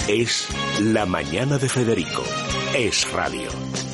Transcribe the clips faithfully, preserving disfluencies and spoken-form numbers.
Es La Mañana de Federico. Es radio.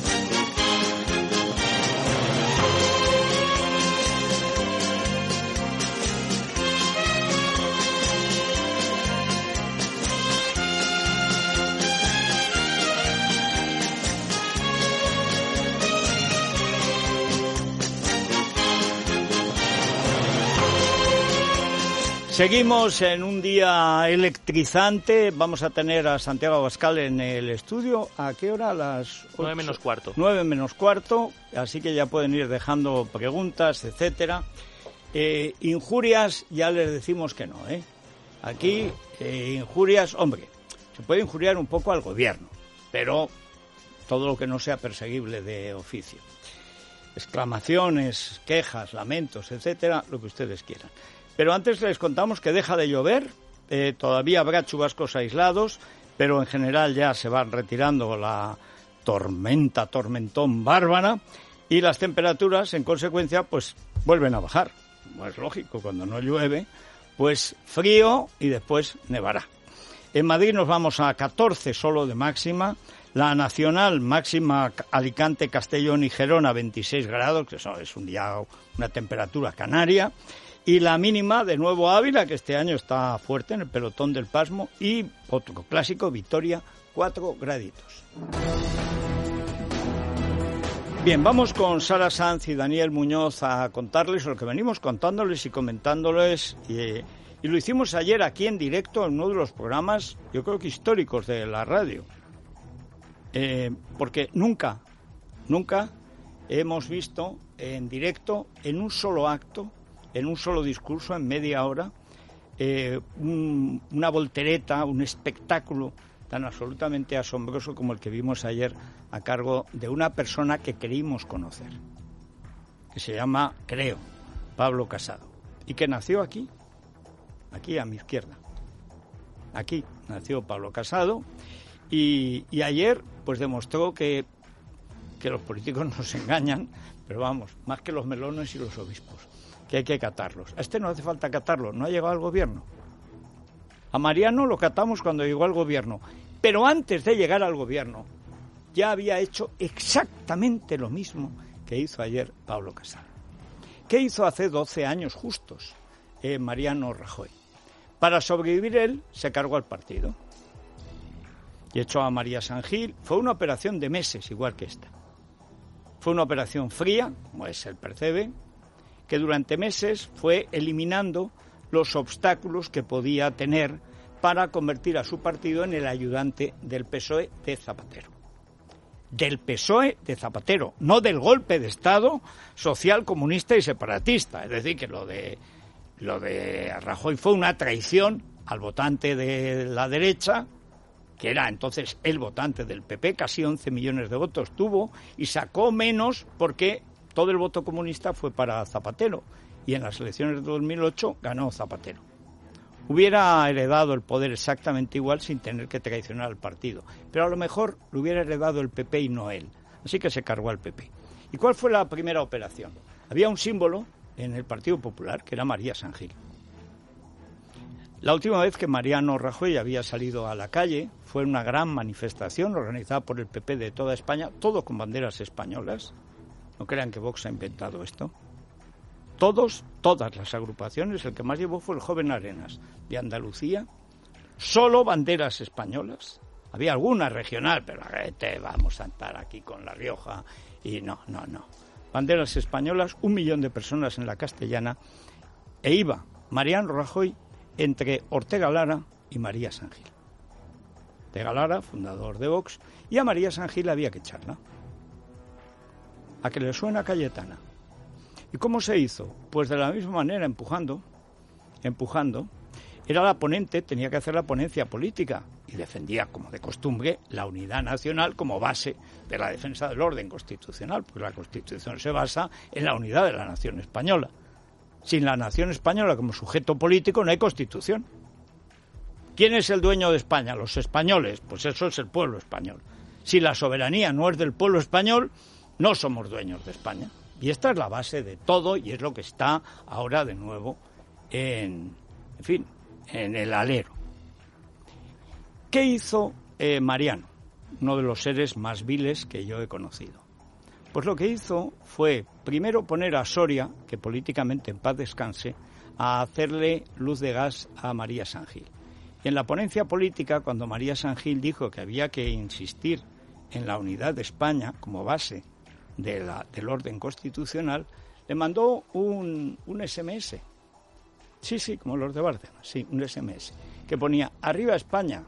Seguimos en un día electrizante. Vamos a tener a Santiago Abascal en el estudio. ¿A qué hora? A las ocho. Nueve menos cuarto. Nueve menos cuarto. Así que ya pueden ir dejando preguntas, etcétera. Eh, injurias, ya les decimos que no, ¿eh? Aquí, eh, injurias, hombre, se puede injuriar un poco al gobierno, pero todo lo que no sea perseguible de oficio. Exclamaciones, quejas, lamentos, etcétera, lo que ustedes quieran. Pero antes les contamos que deja de llover, eh, todavía habrá chubascos aislados, pero en general ya se va retirando la tormenta, tormentón bárbara, y las temperaturas, en consecuencia, pues vuelven a bajar. No es lógico, cuando no llueve, pues frío y después nevará. En Madrid nos vamos a catorce solo de máxima, la nacional máxima Alicante, Castellón y Gerona veintiséis grados, que eso es un día, una temperatura canaria. Y la mínima, de nuevo Ávila, que este año está fuerte en el pelotón del pasmo, y otro clásico, Vitoria, cuatro graditos. Bien, vamos con Sara Sanz y Daniel Muñoz a contarles lo que venimos contándoles y comentándoles, y, y lo hicimos ayer aquí en directo en uno de los programas, yo creo que históricos de la radio, eh, porque nunca, nunca hemos visto en directo, en un solo acto, en un solo discurso, en media hora, eh, un, una voltereta, un espectáculo tan absolutamente asombroso como el que vimos ayer a cargo de una persona que creímos conocer, que se llama, creo, Pablo Casado, y que nació aquí, aquí a mi izquierda. Aquí nació Pablo Casado, y, y ayer pues demostró que, que los políticos nos engañan, pero vamos, más que los melones y los obispos, que hay que catarlos. A este no hace falta catarlo, no ha llegado al gobierno. A Mariano lo catamos cuando llegó al gobierno, pero antes de llegar al gobierno ya había hecho exactamente lo mismo que hizo ayer Pablo Casado. ¿Qué hizo hace doce años justos eh, Mariano Rajoy? Para sobrevivir él se cargó al partido y echó a María San Gil. Fue una operación de meses, igual que esta. Fue una operación fría, como es el percebe, que durante meses fue eliminando los obstáculos que podía tener para convertir a su partido en el ayudante del P S O E de Zapatero. Del P S O E de Zapatero, no del golpe de Estado social, comunista y separatista. Es decir, que lo de, lo de Rajoy fue una traición al votante de la derecha, que era entonces el votante del P P, casi once millones de votos tuvo, y sacó menos porque todo el voto comunista fue para Zapatero, y en las elecciones de dos mil ocho ganó Zapatero. Hubiera heredado el poder exactamente igual sin tener que traicionar al partido, pero a lo mejor lo hubiera heredado el P P y no él, así que se cargó al P P. ¿Y cuál fue la primera operación? Había un símbolo en el Partido Popular, que era María San Gil. La última vez que Mariano Rajoy había salido a la calle fue una gran manifestación organizada por el P P de toda España, todo con banderas españolas. No crean que Vox ha inventado esto. Todos, todas las agrupaciones, el que más llevó fue el Joven Arenas, de Andalucía, solo banderas españolas. Había alguna regional, pero te vamos a estar aquí con La Rioja, y no, no, no. Banderas españolas, un millón de personas en la Castellana, e iba Mariano Rajoy entre Ortega Lara y María San Gil. Ortega Lara, fundador de Vox, y a María San Gil había que echarla. ¿A que le suena Cayetana? ¿Y cómo se hizo? Pues de la misma manera, empujando, empujando. Era la ponente, tenía que hacer la ponencia política y defendía, como de costumbre, la unidad nacional como base de la defensa del orden constitucional, porque la Constitución se basa en la unidad de la nación española. Sin la nación española como sujeto político no hay Constitución. ¿Quién es el dueño de España? Los españoles. Pues eso es el pueblo español. Si la soberanía no es del pueblo español, no somos dueños de España. Y esta es la base de todo y es lo que está ahora de nuevo en, en fin, en el alero. ¿Qué hizo eh, Mariano? Uno de los seres más viles que yo he conocido. Pues lo que hizo fue, primero, poner a Soria, que políticamente en paz descanse, a hacerle luz de gas a María San Gil. Y en la ponencia política, cuando María San Gil dijo que había que insistir en la unidad de España como base de la, del orden constitucional, le mandó un, un ese eme ese. Sí, sí, como los de Bárcena, sí, un ese eme ese, que ponía, arriba España,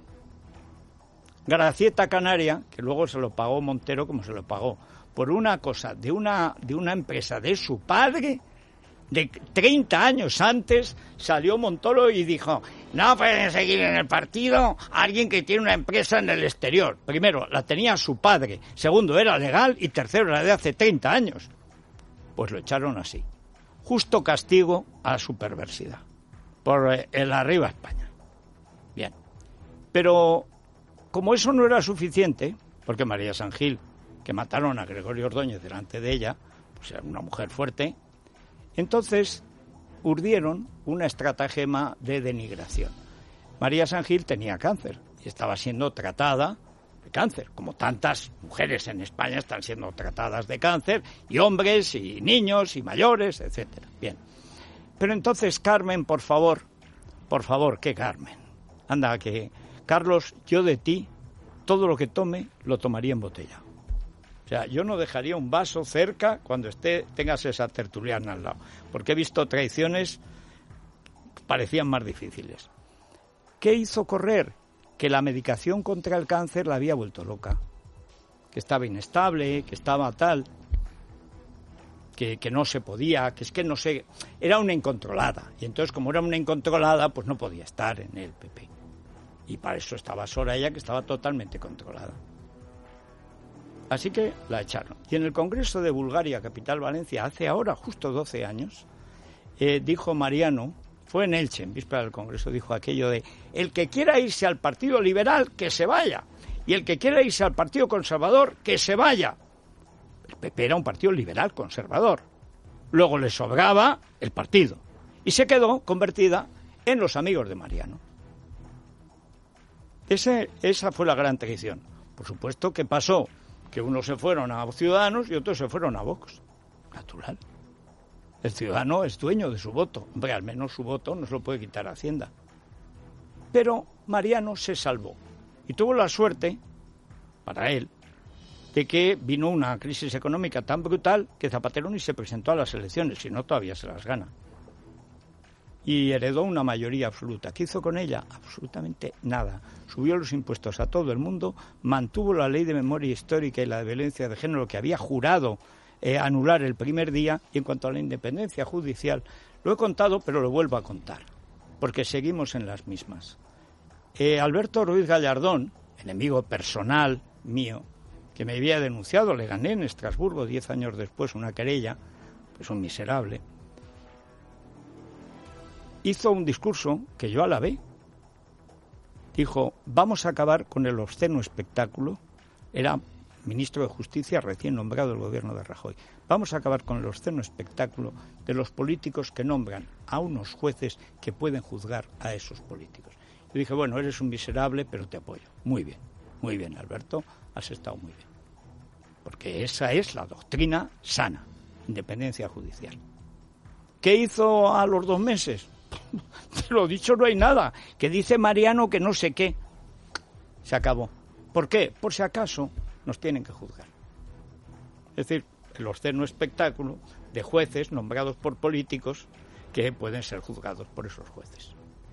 Gracieta Canaria, que luego se lo pagó Montero como se lo pagó, por una cosa de una, de una empresa de su padre, de treinta años antes, salió Montoro y dijo, no pueden seguir en el partido alguien que tiene una empresa en el exterior. Primero, la tenía su padre, segundo, era legal y tercero, era de hace treinta años. Pues lo echaron así. Justo castigo a su perversidad, por el arriba España. Bien, pero como eso no era suficiente, porque María San Gil, que mataron a Gregorio Ordóñez delante de ella, pues era una mujer fuerte, entonces urdieron una estratagema de denigración. María San Gil tenía cáncer y estaba siendo tratada de cáncer, como tantas mujeres en España están siendo tratadas de cáncer, y hombres, y niños, y mayores, etcétera. Bien. Pero entonces, Carmen, por favor, por favor, ¿qué Carmen? Anda, que, Carlos, yo de ti, todo lo que tome, lo tomaría en botella. O sea, yo no dejaría un vaso cerca cuando esté, tengas esa tertuliana al lado, porque he visto traiciones que parecían más difíciles. ¿Qué hizo correr? Que la medicación contra el cáncer la había vuelto loca, que estaba inestable, que estaba tal, que, que no se podía, que es que no se... Era una incontrolada, y entonces como era una incontrolada, pues no podía estar en el P P. Y para eso estaba Soraya, que estaba totalmente controlada. Así que la echaron. Y en el Congreso de Bulgaria, capital Valencia, hace ahora justo doce años, eh, dijo Mariano, fue en Elche, en víspera del Congreso, dijo aquello de, el que quiera irse al Partido Liberal, que se vaya, y el que quiera irse al Partido Conservador, que se vaya. El P P era un partido liberal conservador. Luego le sobraba el partido. Y se quedó convertida en los amigos de Mariano. Ese, esa fue la gran traición. Por supuesto que pasó que unos se fueron a Ciudadanos y otros se fueron a Vox. Natural. El ciudadano es dueño de su voto. Hombre, al menos su voto no se lo puede quitar a Hacienda. Pero Mariano se salvó. Y tuvo la suerte, para él, de que vino una crisis económica tan brutal que Zapatero ni se presentó a las elecciones, si no todavía se las gana. Y heredó una mayoría absoluta. ¿Qué hizo con ella? Absolutamente nada. Subió los impuestos a todo el mundo, mantuvo la ley de memoria histórica y la de violencia de género que había jurado eh, anular el primer día. Y en cuanto a la independencia judicial, lo he contado, pero lo vuelvo a contar, porque seguimos en las mismas. Eh, Alberto Ruiz Gallardón, enemigo personal mío, que me había denunciado, le gané en Estrasburgo diez años después una querella, pues un miserable, hizo un discurso que yo alabé. Dijo, vamos a acabar con el obsceno espectáculo. Era ministro de Justicia recién nombrado del gobierno de Rajoy. Vamos a acabar con el obsceno espectáculo de los políticos que nombran a unos jueces que pueden juzgar a esos políticos. Yo dije, bueno, eres un miserable, pero te apoyo. Muy bien, muy bien, Alberto, has estado muy bien. Porque esa es la doctrina sana, independencia judicial. ¿Qué hizo a los dos meses? De lo dicho no hay nada. Que dice Mariano que no sé qué. Se acabó. ¿Por qué? Por si acaso nos tienen que juzgar. Es decir, el obsceno espectáculo de jueces nombrados por políticos que pueden ser juzgados por esos jueces.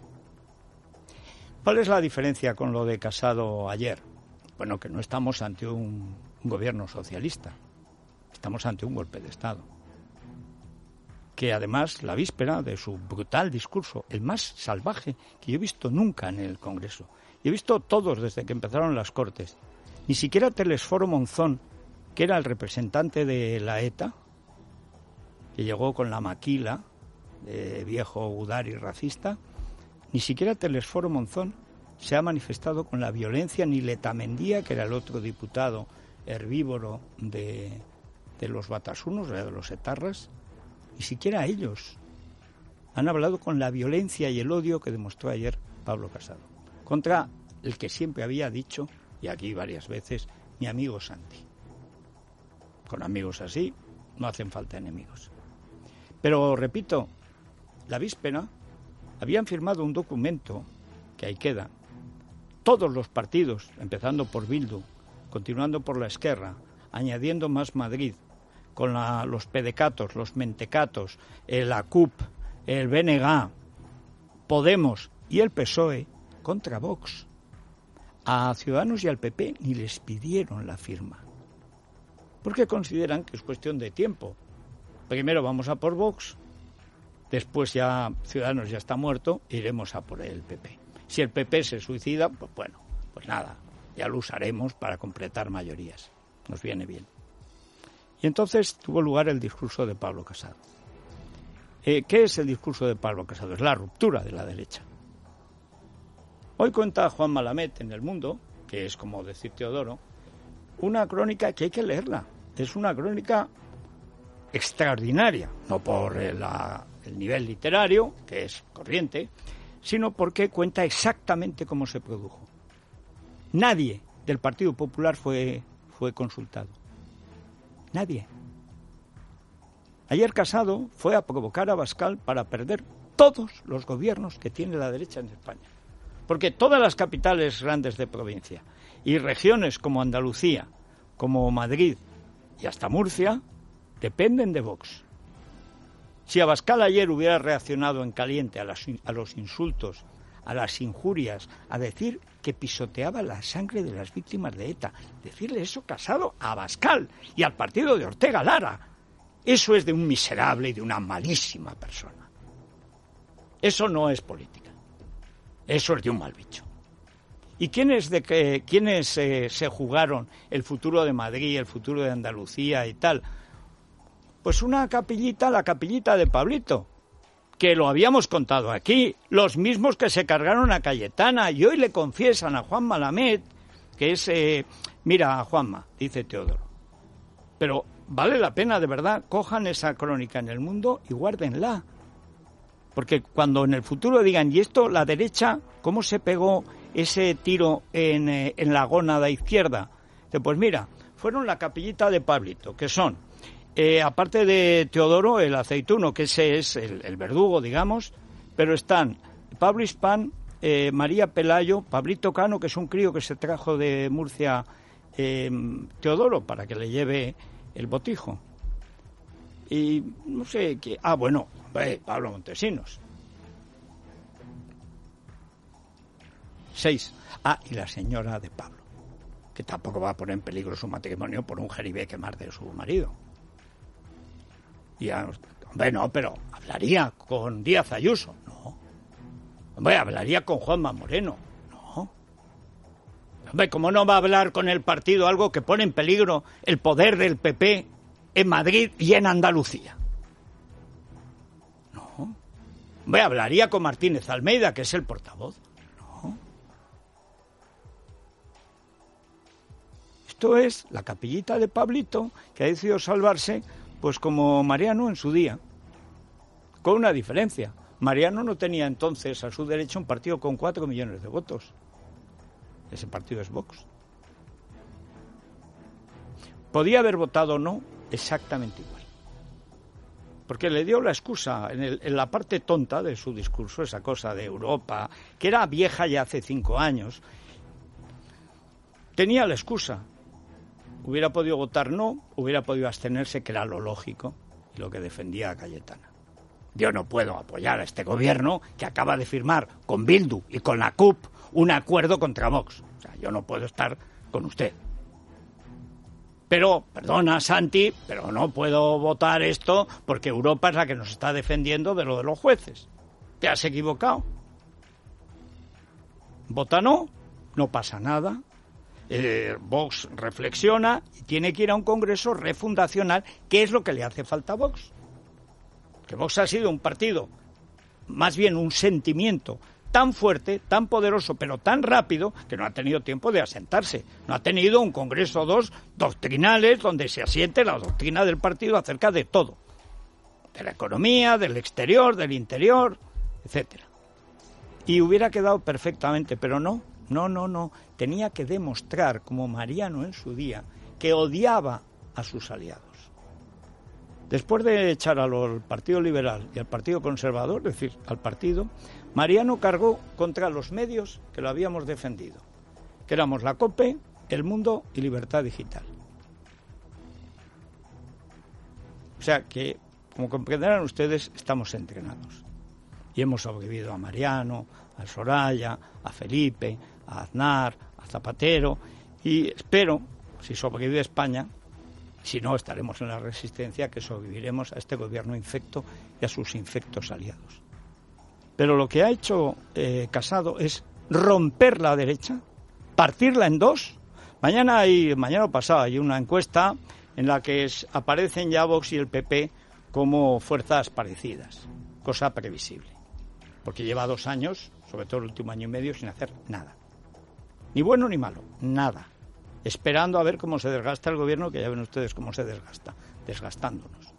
¿Cuál es la diferencia con lo de Casado ayer? Bueno, que no estamos ante un, un gobierno socialista. Estamos ante un golpe de Estado. Que además, la víspera de su brutal discurso, el más salvaje que yo he visto nunca en el Congreso, y he visto todos desde que empezaron las Cortes, ni siquiera Telesforo Monzón, que era el representante de la ETA, que llegó con la maquila de viejo udari racista, ni siquiera Telesforo Monzón se ha manifestado con la violencia, ni Letamendia, que era el otro diputado herbívoro de, de los batasunos, de los etarras. Ni siquiera ellos han hablado con la violencia y el odio que demostró ayer Pablo Casado contra el que siempre había dicho, y aquí varias veces, mi amigo Santi. Con amigos así no hacen falta enemigos. Pero, repito, la víspera habían firmado un documento, que ahí queda, todos los partidos, empezando por Bildu, continuando por la Esquerra, añadiendo Más Madrid, con la, los pedecatos, los mentecatos, eh, la C U P, el B N G, Podemos y el P S O E, contra Vox. A Ciudadanos y al P P ni les pidieron la firma, porque consideran que es cuestión de tiempo. Primero vamos a por Vox, después ya Ciudadanos ya está muerto, iremos a por el P P. Si el P P se suicida, pues bueno, pues nada, ya lo usaremos para completar mayorías. Nos viene bien. Y entonces tuvo lugar el discurso de Pablo Casado. Eh, ¿Qué es el discurso de Pablo Casado? Es la ruptura de la derecha. Hoy cuenta Juan Malamet en El Mundo, que es como decir Teodoro, una crónica que hay que leerla. Es una crónica extraordinaria, no por la, el nivel literario, que es corriente, sino porque cuenta exactamente cómo se produjo. Nadie del Partido Popular fue, fue consultado. Nadie. Ayer Casado fue a provocar a Abascal para perder todos los gobiernos que tiene la derecha en España. Porque todas las capitales grandes de provincia y regiones como Andalucía, como Madrid y hasta Murcia, dependen de Vox. Si Abascal ayer hubiera reaccionado en caliente a, las, a los insultos, a las injurias, a decir que pisoteaba la sangre de las víctimas de ETA, decirle eso Casado a Abascal y al partido de Ortega Lara, eso es de un miserable y de una malísima persona. Eso no es política, eso es de un mal bicho. ¿Y quiénes, de que, quiénes eh, se jugaron el futuro de Madrid, el futuro de Andalucía y tal? Pues una capillita, la capillita de Pablito, que lo habíamos contado aquí, los mismos que se cargaron a Cayetana, y hoy le confiesan a Juan Malamet, que es, eh, mira, Juanma, dice Teodoro, pero vale la pena, de verdad, cojan esa crónica en El Mundo y guárdenla, porque cuando en el futuro digan, y esto, la derecha, ¿cómo se pegó ese tiro en, eh, en la gónada izquierda? Pues mira, fueron la capillita de Pablito, que son... Eh, aparte de Teodoro, el aceituno, que ese es el, el verdugo, digamos, pero están Pablo Hispán, eh, María Pelayo, Pablito Cano, que es un crío que se trajo de Murcia eh, Teodoro para que le lleve el botijo. Y no sé qué... Ah, bueno, eh, Pablo Montesinos. Seis. Ah, y la señora de Pablo, que tampoco va a poner en peligro su matrimonio por un jeribeque más de su marido. Y a, hombre, no, pero hablaría con Díaz Ayuso, no. Hombre, hablaría con Juanma Moreno, no. Hombre, ¿cómo no va a hablar con el partido algo que pone en peligro el poder del P P en Madrid y en Andalucía? No. Hombre, hablaría con Martínez Almeida, que es el portavoz, no. Esto es la capillita de Pablito, que ha decidido salvarse, pues como Mariano en su día, con una diferencia. Mariano no tenía entonces a su derecha un partido con cuatro millones de votos. Ese partido es Vox. Podía haber votado no exactamente igual. Porque le dio la excusa en, el, en la parte tonta de su discurso, esa cosa de Europa, que era vieja ya hace cinco años. Tenía la excusa. Hubiera podido votar no, hubiera podido abstenerse, que era lo lógico, y lo que defendía a Cayetana. Yo no puedo apoyar a este gobierno que acaba de firmar con Bildu y con la C U P un acuerdo contra Vox. O sea, yo no puedo estar con usted. Pero, perdona, Santi, pero no puedo votar esto porque Europa es la que nos está defendiendo de lo de los jueces. Te has equivocado. Vota no, no pasa nada. Eh, Vox reflexiona y tiene que ir a un congreso refundacional, que es lo que le hace falta a Vox. Que Vox ha sido un partido, más bien un sentimiento tan fuerte, tan poderoso, pero tan rápido, que no ha tenido tiempo de asentarse. No ha tenido un congreso o dos doctrinales donde se asiente la doctrina del partido acerca de todo. De la economía, del exterior, del interior, etcétera. Y hubiera quedado perfectamente, pero no, No, no, no. Tenía que demostrar, como Mariano en su día, que odiaba a sus aliados. Después de echar al Partido Liberal y al Partido Conservador, es decir, al partido, Mariano cargó contra los medios que lo habíamos defendido, que éramos la COPE, El Mundo y Libertad Digital. O sea que, como comprenderán ustedes, estamos entrenados. Y hemos sobrevivido a Mariano, a Soraya, a Felipe, a Aznar, a Zapatero, y espero, si sobrevive España, si no, estaremos en la resistencia, que sobreviviremos a este gobierno infecto y a sus infectos aliados. Pero lo que ha hecho eh, Casado es romper la derecha, partirla en dos. Mañana hay, mañana pasado hay una encuesta en la que es, aparecen ya Vox y el P P como fuerzas parecidas, cosa previsible, porque lleva dos años, sobre todo el último año y medio, sin hacer nada. Ni bueno ni malo, nada. Esperando a ver cómo se desgasta el gobierno, que ya ven ustedes cómo se desgasta, desgastándonos.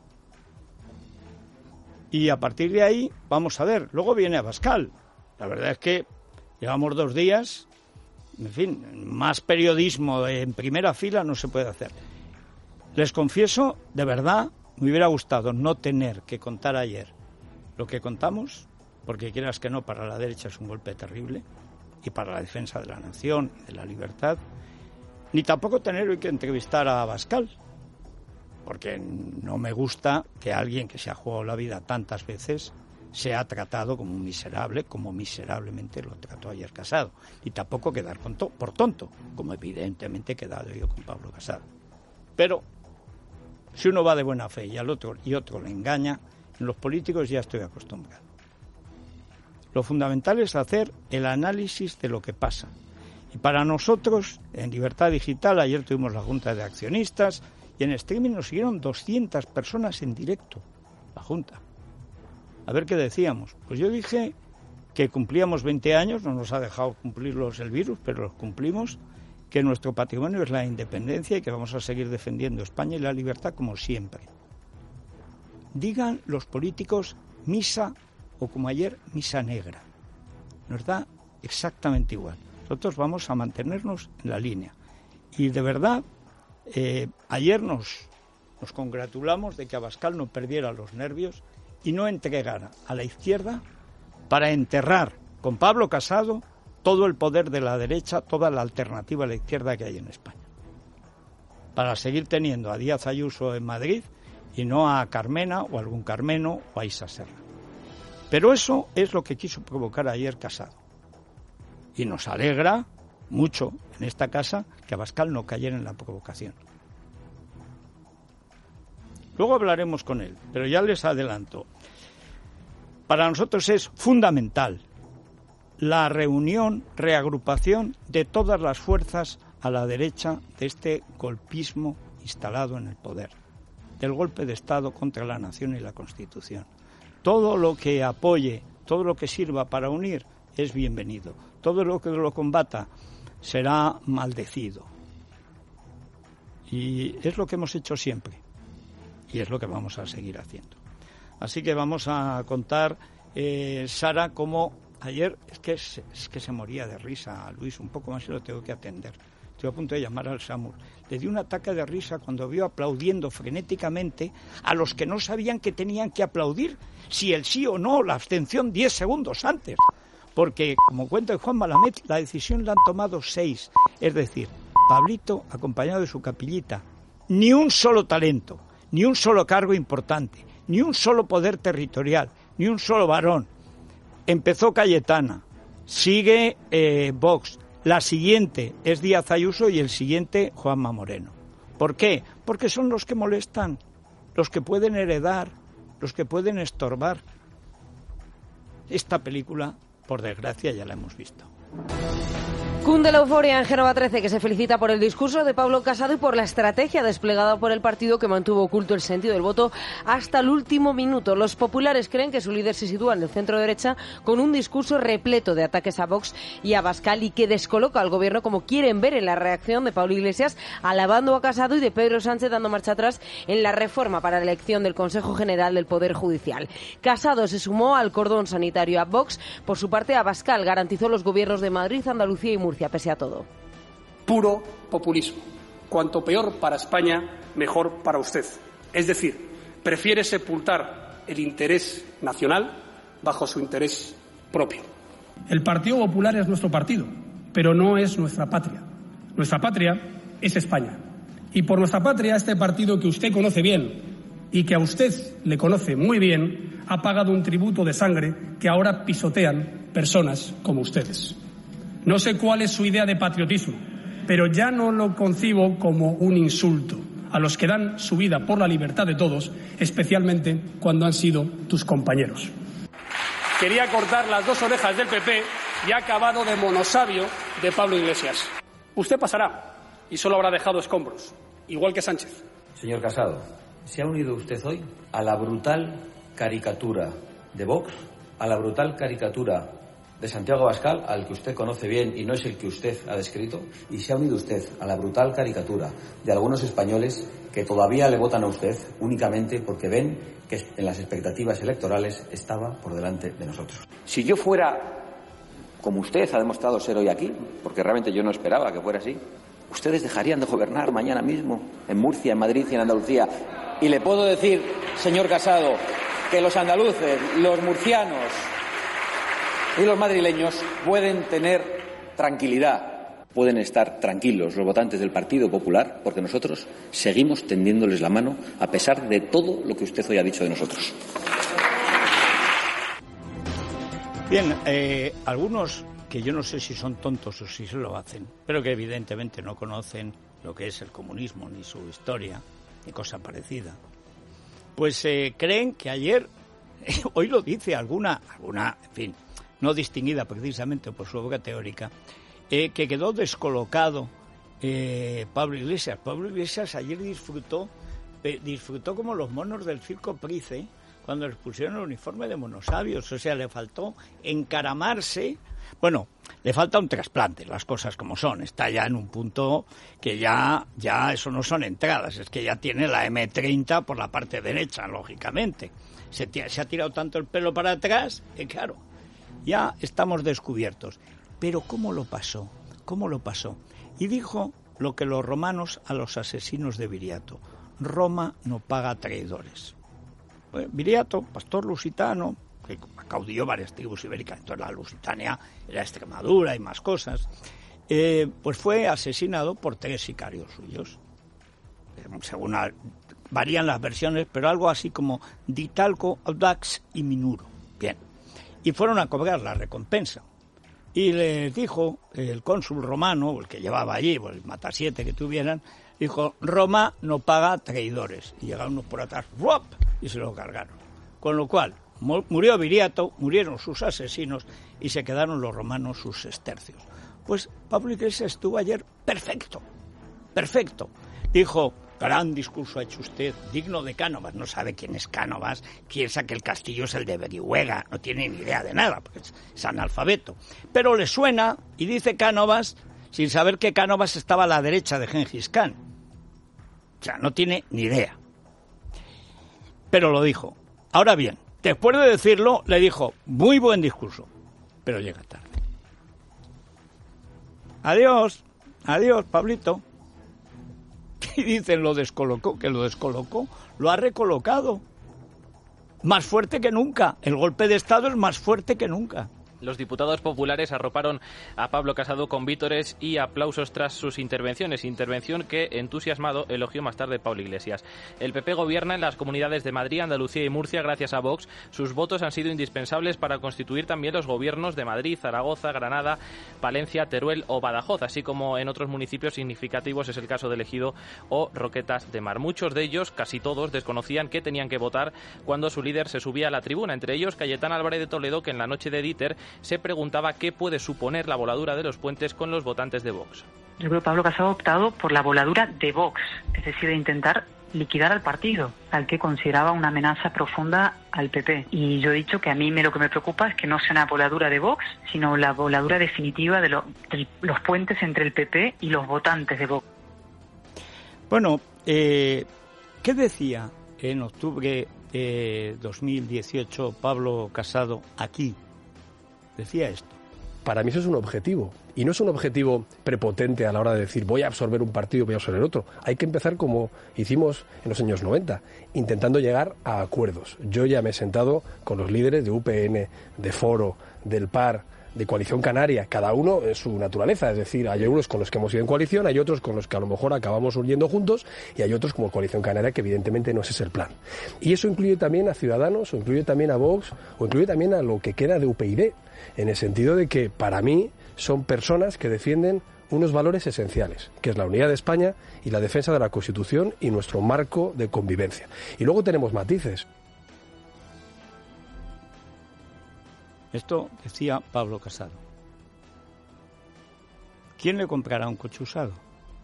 Y a partir de ahí, vamos a ver, luego viene Abascal. La verdad es que llevamos dos días, en fin, más periodismo en primera fila no se puede hacer. Les confieso, de verdad, me hubiera gustado no tener que contar ayer lo que contamos, porque quieras que no, para la derecha es un golpe terrible, y para la defensa de la nación y de la libertad, ni tampoco tener hoy que entrevistar a Abascal, porque no me gusta que alguien que se ha jugado la vida tantas veces sea tratado como un miserable, como miserablemente lo trató ayer Casado, y tampoco quedar con to- por tonto, como evidentemente he quedado yo con Pablo Casado. Pero si uno va de buena fe y al otro y otro le engaña, en los políticos ya estoy acostumbrado. Lo fundamental es hacer el análisis de lo que pasa. Y para nosotros, en Libertad Digital, ayer tuvimos la Junta de Accionistas y en streaming nos siguieron doscientas personas en directo, la Junta. A ver qué decíamos. Pues yo dije que cumplíamos veinte años, no nos ha dejado cumplirlos el virus, pero los cumplimos, que nuestro patrimonio es la independencia y que vamos a seguir defendiendo España y la libertad como siempre. Digan los políticos misa o como ayer, misa negra. Nos da exactamente igual. Nosotros vamos a mantenernos en la línea. Y de verdad, eh, ayer nos, nos congratulamos de que Abascal no perdiera los nervios y no entregara a la izquierda para enterrar con Pablo Casado todo el poder de la derecha, toda la alternativa a la izquierda que hay en España. Para seguir teniendo a Díaz Ayuso en Madrid y no a Carmena o a algún Carmeno o a Isa Serra. Pero eso es lo que quiso provocar ayer Casado. Y nos alegra mucho en esta casa que Abascal no cayera en la provocación. Luego hablaremos con él, pero ya les adelanto. Para nosotros es fundamental la reunión, reagrupación de todas las fuerzas a la derecha de este golpismo instalado en el poder, del golpe de Estado contra la nación y la Constitución. Todo lo que apoye, todo lo que sirva para unir es bienvenido. Todo lo que lo combata será maldecido. Y es lo que hemos hecho siempre. Y es lo que vamos a seguir haciendo. Así que vamos a contar, eh, Sara, cómo ayer, es que, se, es que se moría de risa, Luis, un poco más y lo tengo que atender. Estoy a punto de llamar al SAMUR. Le dio un ataque de risa cuando vio aplaudiendo frenéticamente a los que no sabían que tenían que aplaudir, si el sí o no, la abstención diez segundos antes. Porque, como cuenta Juan Malamed, la decisión la han tomado seis. Es decir, Pablito, acompañado de su capillita, ni un solo talento, ni un solo cargo importante, ni un solo poder territorial, ni un solo varón. Empezó Cayetana, sigue eh, Vox, la siguiente es Díaz Ayuso y el siguiente Juanma Moreno. ¿Por qué? Porque son los que molestan, los que pueden heredar, los que pueden estorbar. Esta película, por desgracia, ya la hemos visto. Cunde la euforia en Génova trece, que se felicita por el discurso de Pablo Casado y por la estrategia desplegada por el partido, que mantuvo oculto el sentido del voto hasta el último minuto. Los populares creen que su líder se sitúa en el centro derecha con un discurso repleto de ataques a Vox y a Abascal y que descoloca al gobierno, como quieren ver en la reacción de Pablo Iglesias alabando a Casado y de Pedro Sánchez dando marcha atrás en la reforma para la elección del Consejo General del Poder Judicial. Casado se sumó al cordón sanitario a Vox. Por su parte, Abascal garantizó los gobiernos de Madrid, Andalucía y Murcia. Murcia, pese a todo. Puro populismo. Cuanto peor para España, mejor para usted. Es decir, prefiere sepultar el interés nacional bajo su interés propio. El Partido Popular es nuestro partido, pero no es nuestra patria. Nuestra patria es España. Y por nuestra patria, este partido que usted conoce bien y que a usted le conoce muy bien, ha pagado un tributo de sangre que ahora pisotean personas como ustedes. No sé cuál es su idea de patriotismo, pero ya no lo concibo como un insulto a los que dan su vida por la libertad de todos, especialmente cuando han sido tus compañeros. Quería cortar las dos orejas del P P y ha acabado de monosabio de Pablo Iglesias. Usted pasará y solo habrá dejado escombros, igual que Sánchez. Señor Casado, ¿se ha unido usted hoy a la brutal caricatura de Vox, a la brutal caricatura de Santiago Abascal, al que usted conoce bien y no es el que usted ha descrito? ¿Y se ha unido usted a la brutal caricatura de algunos españoles que todavía le votan a usted únicamente porque ven que en las expectativas electorales estaba por delante de nosotros? Si yo fuera como usted ha demostrado ser hoy aquí, porque realmente yo no esperaba que fuera así, ustedes dejarían de gobernar mañana mismo en Murcia, en Madrid y en Andalucía. Y le puedo decir, señor Casado, que los andaluces, los murcianos y los madrileños pueden tener tranquilidad, pueden estar tranquilos los votantes del Partido Popular, porque nosotros seguimos tendiéndoles la mano a pesar de todo lo que usted hoy ha dicho de nosotros. Bien, eh, algunos que yo no sé si son tontos o si se lo hacen, pero que evidentemente no conocen lo que es el comunismo, ni su historia, ni cosa parecida, pues eh, creen que ayer, eh, hoy lo dice alguna, alguna, en fin, no distinguida precisamente por su obra teórica, eh, que quedó descolocado eh, Pablo Iglesias. Pablo Iglesias ayer disfrutó, eh, disfrutó como los monos del circo Price cuando les pusieron el uniforme de monosabios, o sea, le faltó encaramarse. Bueno, le falta un trasplante, las cosas como son. Está ya en un punto que ya, ya eso no son entradas, es que ya tiene la eme treinta por la parte derecha, lógicamente. Se, se ha tirado tanto el pelo para atrás, que claro, ya estamos descubiertos. Pero ¿cómo lo pasó? ¿Cómo lo pasó? Y dijo lo que los romanos a los asesinos de Viriato: Roma no paga traidores. Pues Viriato, pastor lusitano, que acaudilló varias tribus ibéricas, entonces la Lusitania era Extremadura y más cosas, eh, pues fue asesinado por tres sicarios suyos. Eh, según a, varían las versiones, pero algo así como Ditalco, Audax y Minuro. Bien. Y fueron a cobrar la recompensa. Y les dijo el cónsul romano, o el que llevaba allí, o el matasiete que tuvieran, dijo: Roma no paga traidores. Y llegaron unos por atrás, ¡ruap!, y se lo cargaron. Con lo cual, murió Viriato, murieron sus asesinos y se quedaron los romanos sus sestercios. Pues Pablo Iglesias estuvo ayer perfecto, perfecto. Dijo: gran discurso ha hecho usted, digno de Cánovas. No sabe quién es Cánovas, piensa que el castillo es el de Berihuega, no tiene ni idea de nada, porque es, es analfabeto. Pero le suena y dice Cánovas sin saber que Cánovas estaba a la derecha de Gengis Khan. O sea, no tiene ni idea. Pero lo dijo. Ahora bien, después de decirlo, le dijo: muy buen discurso, pero llega tarde. Adiós, adiós, Pablito. Y dicen, lo descolocó, que lo descolocó, lo ha recolocado. Más fuerte que nunca. El golpe de Estado es más fuerte que nunca. Los diputados populares arroparon a Pablo Casado con vítores y aplausos tras sus intervenciones, intervención que, entusiasmado, elogió más tarde Pablo Iglesias. El P P gobierna en las comunidades de Madrid, Andalucía y Murcia gracias a Vox. Sus votos han sido indispensables para constituir también los gobiernos de Madrid, Zaragoza, Granada, Palencia, Teruel o Badajoz, así como en otros municipios significativos, es el caso de Ejido o Roquetas de Mar. Muchos de ellos, casi todos, desconocían que tenían que votar cuando su líder se subía a la tribuna, entre ellos Cayetana Álvarez de Toledo, que en la noche de Dieter se preguntaba qué puede suponer la voladura de los puentes con los votantes de Vox. Yo creo que Pablo Casado ha optado por la voladura de Vox, es decir, de intentar liquidar al partido, al que consideraba una amenaza profunda al P P. Y yo he dicho que a mí me, lo que me preocupa es que no sea una voladura de Vox, sino la voladura definitiva de, lo, de los puentes entre el P P y los votantes de Vox. Bueno, eh, ¿qué decía en octubre de dos mil dieciocho Pablo Casado aquí? Decía esto. Para mí eso es un objetivo. Y no es un objetivo prepotente a la hora de decir voy a absorber un partido, voy a absorber otro. Hay que empezar como hicimos en los años noventa, intentando llegar a acuerdos. Yo ya me he sentado con los líderes de U P N, de Foro, del P A R, de Coalición Canaria, cada uno en su naturaleza, es decir, hay unos con los que hemos ido en coalición, hay otros con los que a lo mejor acabamos huyendo juntos y hay otros como Coalición Canaria que evidentemente no ese es el plan. Y eso incluye también a Ciudadanos, o incluye también a Vox, o incluye también a lo que queda de U P YD, en el sentido de que para mí son personas que defienden unos valores esenciales, que es la unidad de España y la defensa de la Constitución y nuestro marco de convivencia. Y luego tenemos matices. Esto decía Pablo Casado. ¿Quién le comprará un coche usado?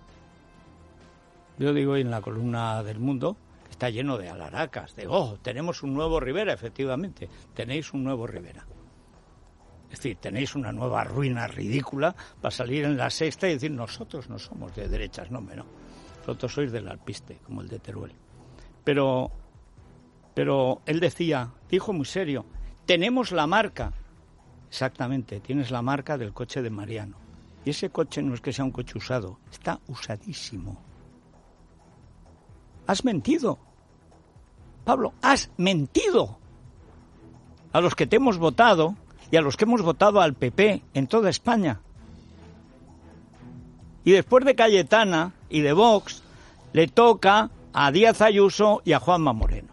Yo digo en la columna del Mundo que está lleno de alaracas, de, oh, tenemos un nuevo Rivera, efectivamente, tenéis un nuevo Rivera. Es decir, tenéis una nueva ruina ridícula para salir en La Sexta y decir, nosotros no somos de derechas, no, no. Vosotros sois del alpiste, como el de Teruel. Pero, pero él decía, dijo muy serio, tenemos la marca. Exactamente, tienes la marca del coche de Mariano. Y ese coche no es que sea un coche usado, está usadísimo. Has mentido. Pablo, has mentido. A los que te hemos votado y a los que hemos votado al P P en toda España. Y después de Cayetana y de Vox, le toca a Díaz Ayuso y a Juanma Moreno.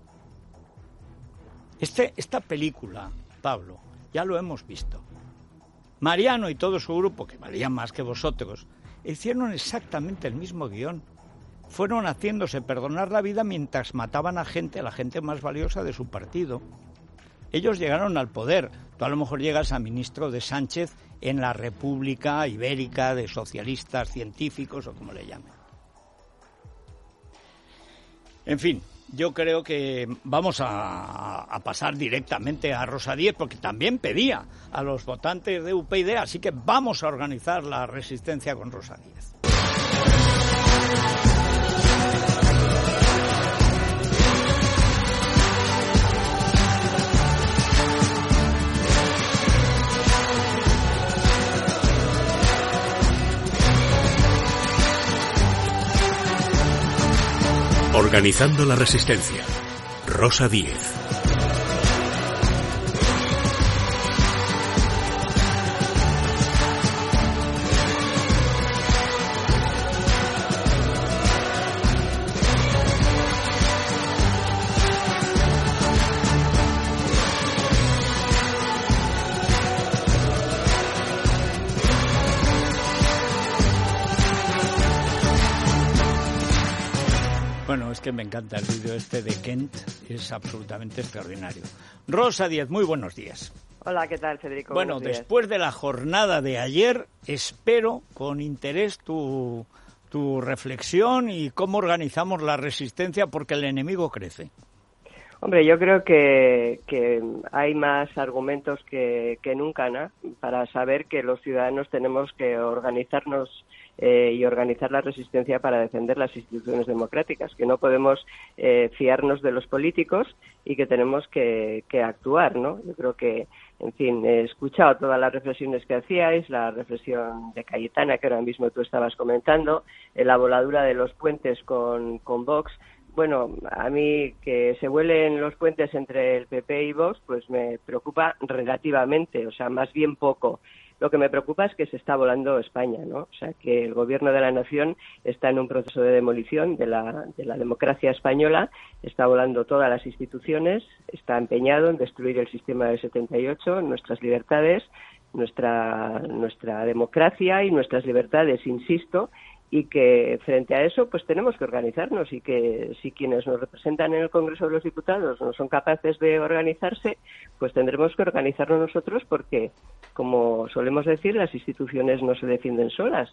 Este, esta película, Pablo, ya lo hemos visto. Mariano y todo su grupo, que valían más que vosotros, hicieron exactamente el mismo guión. Fueron haciéndose perdonar la vida mientras mataban a gente, a la gente más valiosa de su partido. Ellos llegaron al poder. Tú a lo mejor llegas a ministro de Sánchez en la República Ibérica de socialistas científicos o como le llamen. En fin, yo creo que vamos a, a pasar directamente a Rosa Díez, porque también pedía a los votantes de U P YD, así que vamos a organizar la resistencia con Rosa Díez. Organizando la resistencia. Rosa Díez. Bueno, es que me encanta el vídeo este de Kent, es absolutamente extraordinario. Rosa Díez, muy buenos días. Hola, ¿qué tal, Federico? Bueno, después de la jornada de ayer, espero con interés tu, tu reflexión y cómo organizamos la resistencia, porque el enemigo crece. Hombre, yo creo que, que hay más argumentos que, que nunca, ¿no?, para saber que los ciudadanos tenemos que organizarnos eh, y organizar la resistencia para defender las instituciones democráticas, que no podemos eh, fiarnos de los políticos y que tenemos que, que actuar, ¿no? Yo creo que, en fin, he escuchado todas las reflexiones que hacíais, la reflexión de Cayetana, que ahora mismo tú estabas comentando, la voladura de los puentes con, con Vox. Bueno, a mí que se vuelen los puentes entre el P P y Vox, pues me preocupa relativamente, o sea, más bien poco. Lo que me preocupa es que se está volando España, ¿no? O sea, que el gobierno de la nación está en un proceso de demolición de la, de la democracia española, está volando todas las instituciones, está empeñado en destruir el sistema del setenta y ocho, nuestras libertades, nuestra, nuestra democracia y nuestras libertades, insisto, y que frente a eso pues tenemos que organizarnos, y que si quienes nos representan en el Congreso de los Diputados no son capaces de organizarse, pues tendremos que organizarnos nosotros, porque, como solemos decir, las instituciones no se defienden solas,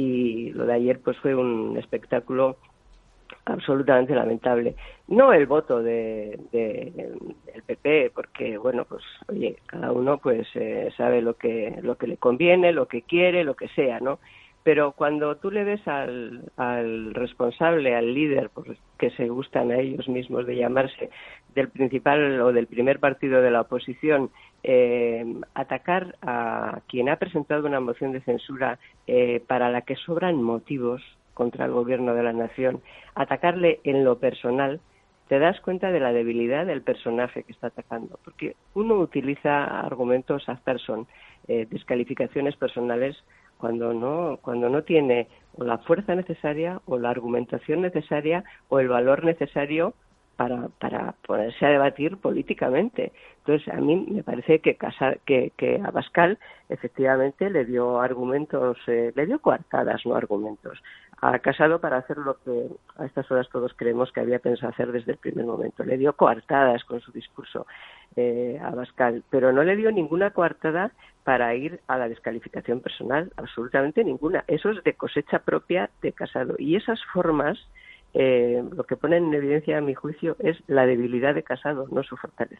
y lo de ayer pues fue un espectáculo absolutamente lamentable. No el voto de, de del P P, porque bueno, pues oye, cada uno pues eh, sabe lo que lo que le conviene, lo que quiere, lo que sea, ¿no? Pero cuando tú le ves al, al responsable, al líder, pues, que se gustan a ellos mismos de llamarse, del principal o del primer partido de la oposición, eh, atacar a quien ha presentado una moción de censura eh, para la que sobran motivos contra el gobierno de la nación, atacarle en lo personal, te das cuenta de la debilidad del personaje que está atacando, porque uno utiliza argumentos ad personam, eh, descalificaciones personales, cuando no, cuando no tiene o la fuerza necesaria o la argumentación necesaria o el valor necesario para, para ponerse a debatir políticamente. Entonces, a mí me parece que, Casa, que, que Abascal efectivamente le dio argumentos, eh, le dio coartadas, no argumentos, a Casado para hacer lo que a estas horas todos creemos que había pensado hacer desde el primer momento. Le dio coartadas con su discurso eh, a Abascal, pero no le dio ninguna coartada para ir a la descalificación personal, absolutamente ninguna. Eso es de cosecha propia de Casado. Y esas formas, eh, lo que ponen en evidencia, a mi juicio, es la debilidad de Casado, no su fortaleza.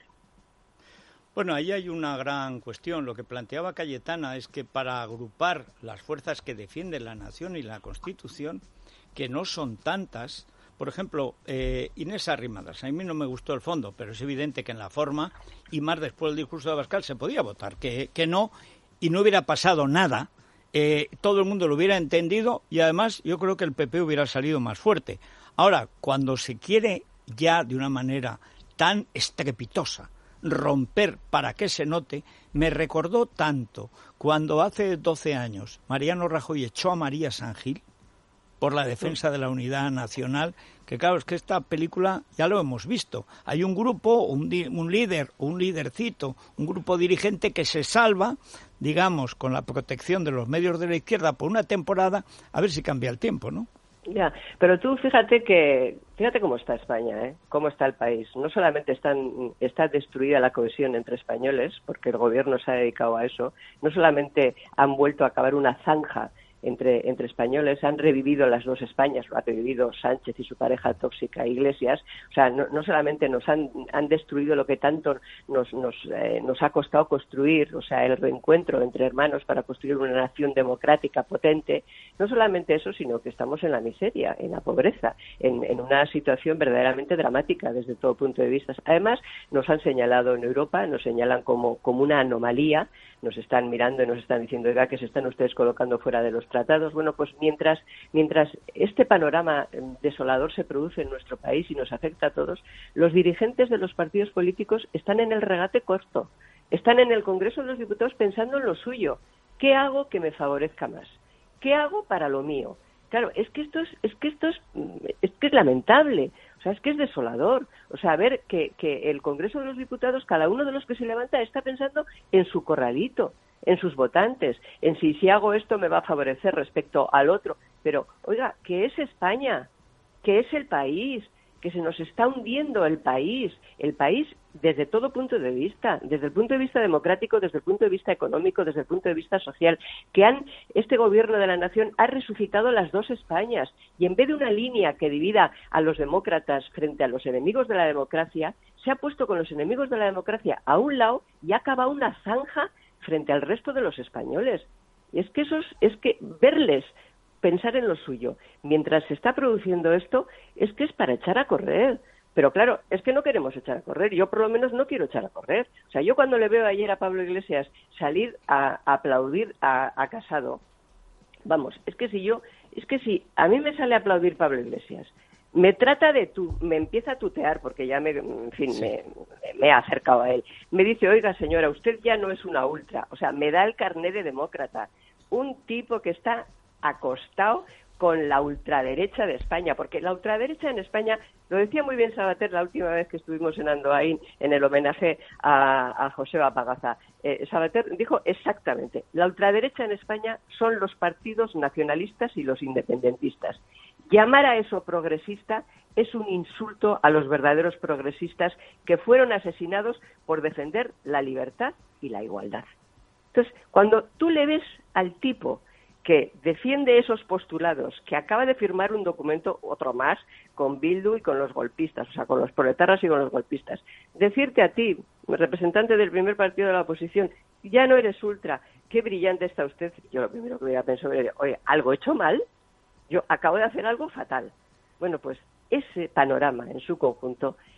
Bueno, ahí hay una gran cuestión. Lo que planteaba Cayetana es que para agrupar las fuerzas que defienden la nación y la Constitución, que no son tantas, por ejemplo, eh, Inés Arrimadas, a mí no me gustó el fondo, pero es evidente que en la forma, y más después del discurso de Abascal, se podía votar, que, que no, y no hubiera pasado nada, eh, todo el mundo lo hubiera entendido, y además yo creo que el P P hubiera salido más fuerte. Ahora, cuando se quiere ya de una manera tan estrepitosa romper para que se note, me recordó tanto cuando hace doce años Mariano Rajoy echó a María San Gil por la defensa de la unidad nacional, que claro, es que esta película ya lo hemos visto. Hay un grupo, un, un líder, un lidercito, un grupo dirigente que se salva, digamos, con la protección de los medios de la izquierda por una temporada, a ver si cambia el tiempo, ¿no? Ya, pero tú fíjate que, fíjate cómo está España, ¿eh? Cómo está el país. No solamente están, está destruida la cohesión entre españoles, porque el gobierno se ha dedicado a eso, no solamente han vuelto a acabar una zanja entre, entre españoles, han revivido las dos Españas, lo ha revivido Sánchez y su pareja tóxica Iglesias. O sea, no, no solamente nos han, han destruido lo que tanto nos, nos, eh, nos ha costado construir, o sea, el reencuentro entre hermanos para construir una nación democrática potente, no solamente eso, sino que estamos en la miseria, en la pobreza, en, en una situación verdaderamente dramática desde todo punto de vista. Además, nos han señalado en Europa, nos señalan como, como una anomalía, nos están mirando y nos están diciendo, oiga, que se están ustedes colocando fuera de los tratados. Bueno, pues mientras, mientras este panorama desolador se produce en nuestro país y nos afecta a todos, los dirigentes de los partidos políticos están en el regate corto, están en el Congreso de los Diputados pensando en lo suyo. ¿Qué hago que me favorezca más? ¿Qué hago para lo mío? Claro, es que esto es, es que esto es, es que es lamentable, o sea, es que es desolador. O sea, ver que, que el Congreso de los Diputados, cada uno de los que se levanta, está pensando en su corralito, en sus votantes, en si si hago esto me va a favorecer respecto al otro. Pero, oiga, ¿qué es España? ¿Qué es el país? Que se nos está hundiendo el país, el país desde todo punto de vista, desde el punto de vista democrático, desde el punto de vista económico, desde el punto de vista social, que han, este gobierno de la nación ha resucitado las dos Españas, y en vez de una línea que divida a los demócratas frente a los enemigos de la democracia, se ha puesto con los enemigos de la democracia a un lado y ha cavado una zanja frente al resto de los españoles. Y es que esos, es que verles pensar en lo suyo mientras se está produciendo esto, es que es para echar a correr. Pero claro, es que no queremos echar a correr. Yo por lo menos no quiero echar a correr. O sea, yo cuando le veo ayer a Pablo Iglesias salir a, a aplaudir a, a Casado, vamos, es que si yo, es que si a mí me sale a aplaudir Pablo Iglesias, me trata de tu, me empieza a tutear porque ya me, en fin, sí. me, me he acercado a él. Me dice, oiga señora, usted ya no es una ultra. O sea, me da el carné de demócrata. Un tipo que está acostado con la ultraderecha de España, porque la ultraderecha en España, lo decía muy bien Sabater la última vez que estuvimos en Andoain en el homenaje a, a Joseba Pagaza. Eh, Sabater dijo exactamente, la ultraderecha en España son los partidos nacionalistas y los independentistas. Llamar a eso progresista es un insulto a los verdaderos progresistas que fueron asesinados por defender la libertad y la igualdad. Entonces, cuando tú le ves al tipo que defiende esos postulados, que acaba de firmar un documento, otro más, con Bildu y con los golpistas, o sea, con los proletarras y con los golpistas. Decirte a ti, representante del primer partido de la oposición, ya no eres ultra, qué brillante está usted. Yo lo primero que hubiera pensado era, oye, ¿algo hecho mal? Yo acabo de hacer algo fatal. Bueno, pues ese panorama en su conjunto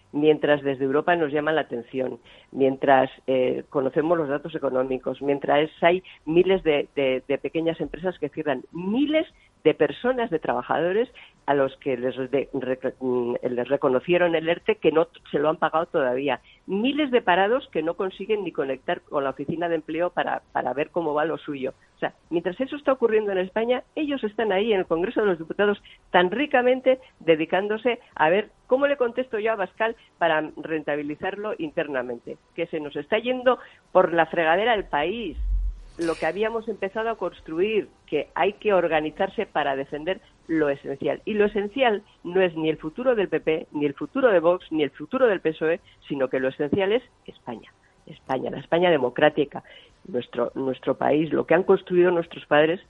mientras desde Europa nos llaman la atención, mientras eh, conocemos los datos económicos, mientras hay miles de, de, de pequeñas empresas que cierran, miles de personas, de trabajadores a los que les, de, re, les reconocieron el ERTE que no se lo han pagado todavía, miles de parados que no consiguen ni conectar con la oficina de empleo para, para ver cómo va lo suyo. O sea, mientras eso está ocurriendo en España, ellos están ahí en el Congreso de los Diputados tan ricamente dedicándose a ver cómo le contesto yo a Abascal para rentabilizarlo internamente, que se nos está yendo por la fregadera el país, lo que habíamos empezado a construir, que hay que organizarse para defender lo esencial. Y lo esencial no es ni el futuro del P P, ni el futuro de Vox, ni el futuro del P S O E, sino que lo esencial es España. España, la España democrática, nuestro nuestro país, lo que han construido nuestros padres.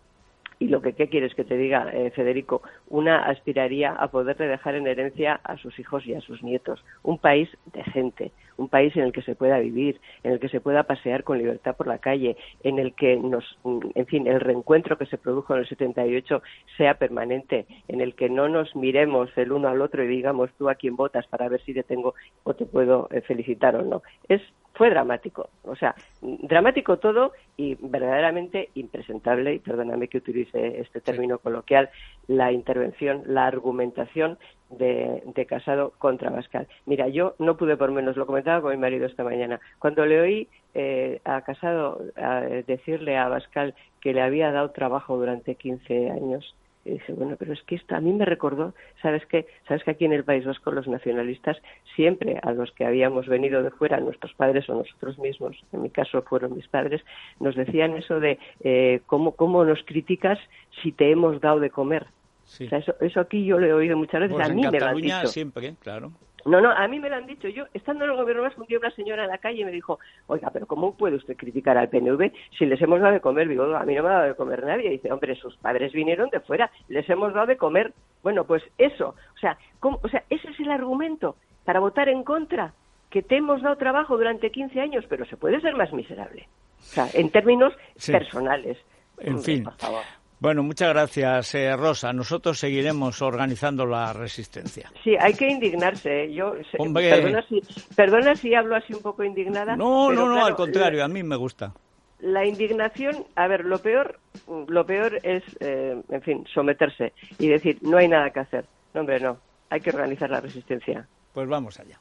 Y lo que, ¿qué quieres que te diga, eh, Federico? Una aspiraría a poderle dejar en herencia a sus hijos y a sus nietos. Un país decente, un país en el que se pueda vivir, en el que se pueda pasear con libertad por la calle, en el que nos, en fin, el reencuentro que se produjo en el setenta y ocho sea permanente, en el que no nos miremos el uno al otro y digamos tú a quién votas para ver si te tengo o te puedo eh, felicitar o no. Es Fue dramático, o sea, dramático todo y verdaderamente impresentable, y perdóname que utilice este término coloquial, la intervención, la argumentación de, de Casado contra Abascal. Mira, yo no pude por menos, lo comentaba con mi marido esta mañana, cuando le oí eh, a Casado a decirle a Abascal que le había dado trabajo durante quince años, y dice, bueno, pero es que esto a mí me recordó, ¿sabes qué? ¿Sabes que aquí en el País Vasco los nacionalistas siempre a los que habíamos venido de fuera, nuestros padres o nosotros mismos, en mi caso fueron mis padres, nos decían eso de eh, ¿cómo, cómo nos criticas si te hemos dado de comer? Sí. O sea, eso, eso aquí yo lo he oído muchas veces, pues a mí me lo han dicho. Siempre, claro. No, no, a mí me lo han dicho. Yo, estando en el gobierno vasco, un día una señora en la calle me dijo, oiga, pero ¿cómo puede usted criticar al P N V si les hemos dado de comer? Digo, a mí no me ha dado de comer nadie. Y dice, hombre, sus padres vinieron de fuera, les hemos dado de comer. Bueno, pues eso, o sea, ¿cómo? O sea, ese es el argumento para votar en contra, que te hemos dado trabajo durante quince años, pero se puede ser más miserable. O sea, en términos sí. personales. En hombre, fin. Por favor. Bueno, muchas gracias, eh, Rosa. Nosotros seguiremos organizando la resistencia. Sí, hay que indignarse. ¿eh? Yo Hombre... perdona si perdona si hablo así un poco indignada. No, pero no, no, claro, al contrario, la, a mí me gusta. La indignación, a ver, lo peor, lo peor es, eh, en fin, someterse y decir no hay nada que hacer. No, hombre, no. Hay que organizar la resistencia. Pues vamos allá.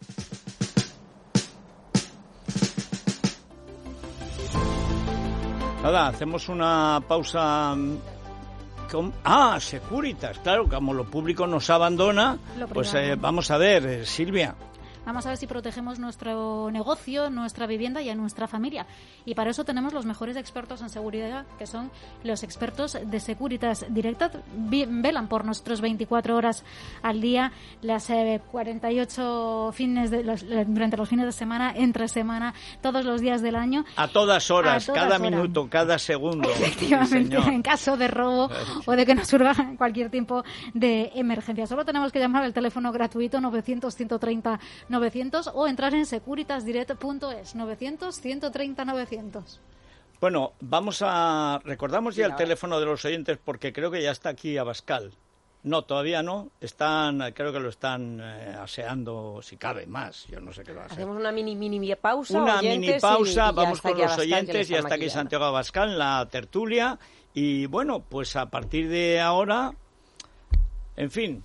Nada, hacemos una pausa. Con... Ah, Securitas, claro, como lo público nos abandona, pues eh, vamos a ver, eh, Silvia. Vamos a ver si protegemos nuestro negocio, nuestra vivienda y a nuestra familia. Y para eso tenemos los mejores expertos en seguridad, que son los expertos de Securitas Direct. Velan por nosotros veinticuatro horas al día, las eh, cuarenta y ocho fines de los, durante los fines de semana, entre semana, todos los días del año. A todas horas, a todas cada horas. Minuto, cada segundo. Efectivamente, sí, en caso de robo o de que nos surja cualquier tipo de emergencia. Solo tenemos que llamar al teléfono gratuito novecientos, ciento treinta, novecientos o entrar en securitasdirect punto es novecientos, ciento treinta, novecientos. Bueno, vamos a... Recordamos ya el teléfono de los oyentes porque creo que ya está aquí Abascal. No, todavía no. Están, creo que lo están eh, aseando, si cabe más. Yo no sé qué va a hacer. Hacemos una mini mini pausa. Una mini pausa, y, y vamos con los Abascal, oyentes. Ya está aquí Santiago Abascal en la tertulia. Y bueno, pues a partir de ahora, en fin...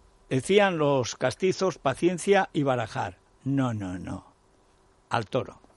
Decían los castizos, paciencia y barajar. No, no, no. Al toro.